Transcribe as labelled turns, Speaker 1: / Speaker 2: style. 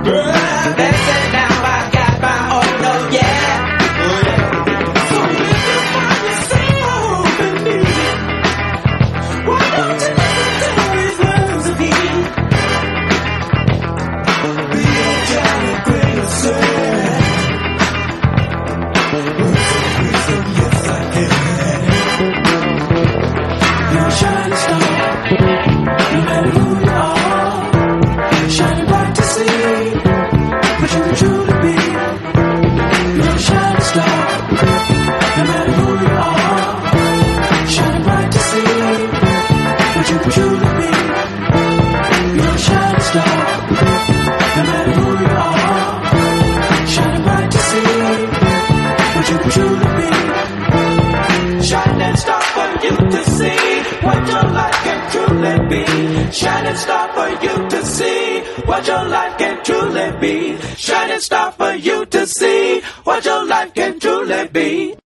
Speaker 1: Dancing now, I got my own, oh yeah. So if you find yourself in need, why don't you listen to his words of heat? Be a Johnny Grayson. Yes, I can. You're a shining star, no matter who you are, shining bright to see what you can truly be. You're a shining star, no matter who you are, shining bright to see what you can truly be. You're a shining star, no matter who you are, shining bright to see what you can truly be. Shining star for you to see what your life can truly be. Shining star for you to see what your life can truly be. Shining star for you to see what your life can truly be.